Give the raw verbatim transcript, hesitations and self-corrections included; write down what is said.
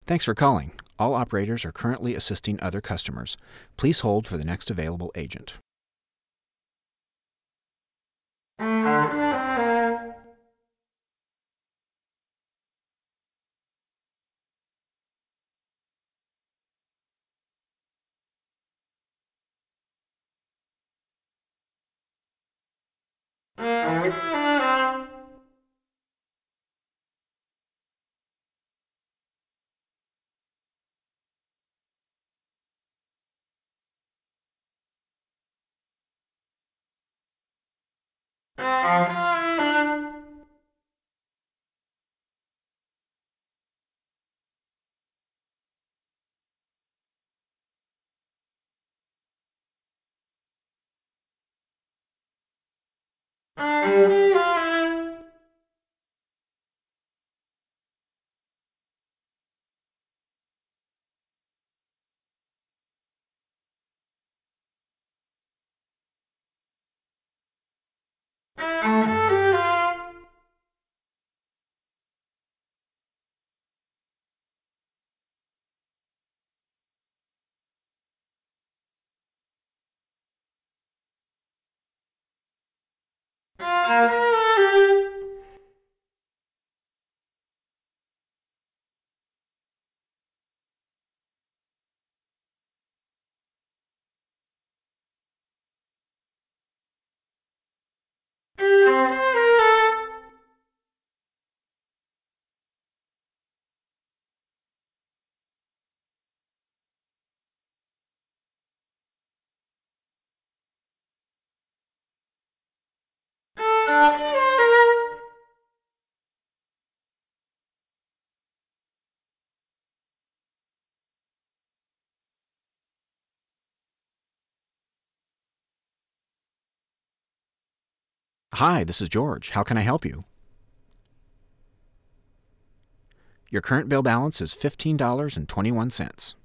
Thanks for calling. All operators are currently assisting other customers. Please hold for the next available agent. Hi, this is George. How can I help you? Your current bill balance is fifteen dollars and twenty-one cents.